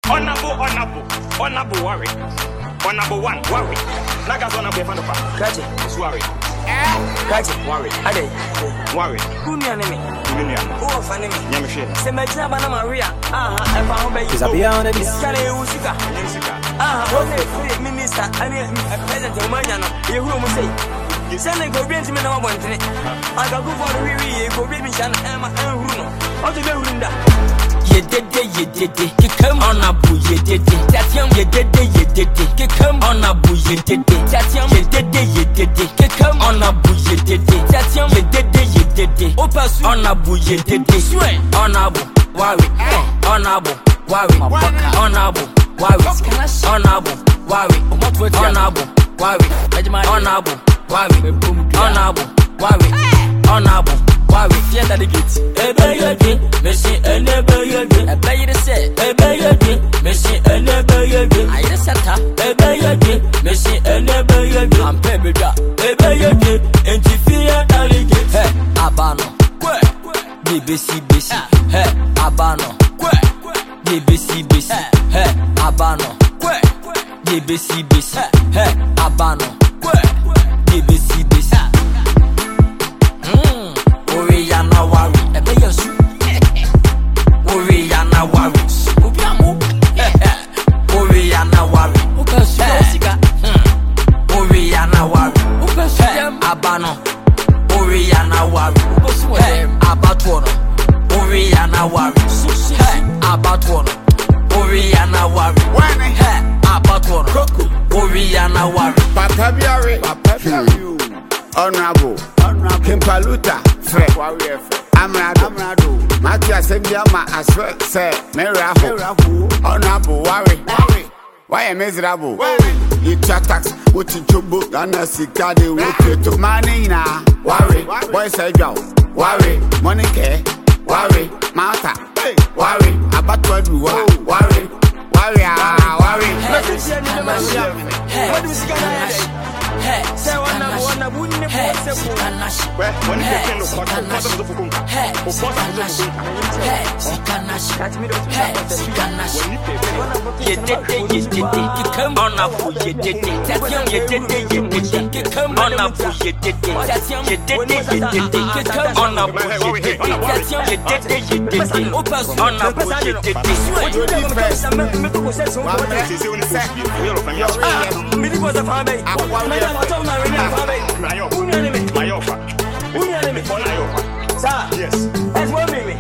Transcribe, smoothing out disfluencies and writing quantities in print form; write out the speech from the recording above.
Honorable worry. Honorable one, worry. Nagas on a bit of a catch it, worry. Catch it, worry. Ade, worry. Who near me? Who of enemy? Yamishi. Semajina Maria. And found by Isabella. Scale Usika. Minister, and a president of Mariana. You will say. You send a go to me no one thing. I got go for the go baby Shan Emma and Bruno. How to go in that? You did it. You come on a boo, you did it. That's young, you did it. You come on a boo, you did it. That's young, you did it. You come on a boo, you did it. That's young, you did it. Opas on a boo, you did it. Swear on a boo, worry. On a boo, worry. On a boo, worry. On a boo, worry. On a boo, worry. On a boo, worry. Honorable, worry. Honorable, worry. Fear that the gate. Ebe yodi, Messi, ebe yodi. Ebe yodi say. Ebe yodi, Messi, ebe yodi. Aye sata. Ebe yodi, Messi, ebe yodi. Ampe beda. Ebe yodi, enti fear that the gate. Hey, abano. Kwe. BBC. Hey, abano. Kwe. BBC. Hey, abano. Kwe. BBC. Hey, abano. Kwe. BBC. Oriana worry, ebe yesu. Oriana worry, obiamu. Oriana worry, opesu osika. Oriana worry, opesu abano. Oriana worry, opesu abatono. Oriana worry, abatono. Oriana worry, abatono. Oriana worry, Papa Biari, Honorable, Kimpaluta, Fred, Amrado, Matia Sembiama, as well, say, Meraho, Honorable, worry. Why am miserable? You tax, what you chubu, and a cicada, what to money now. Worry, boys, I go, worry, money care, worry, Martha, worry, about what you want, worry. What do you see? say one wouldn't have when you can look for you come on up, you did it. That's young, you did it. You come on up, you did it. That's young, you did it. You come on up, you did it. That's young, you did it. You did it. Open on up, you did it. What you do first? My offer. Yes. That's what we mean.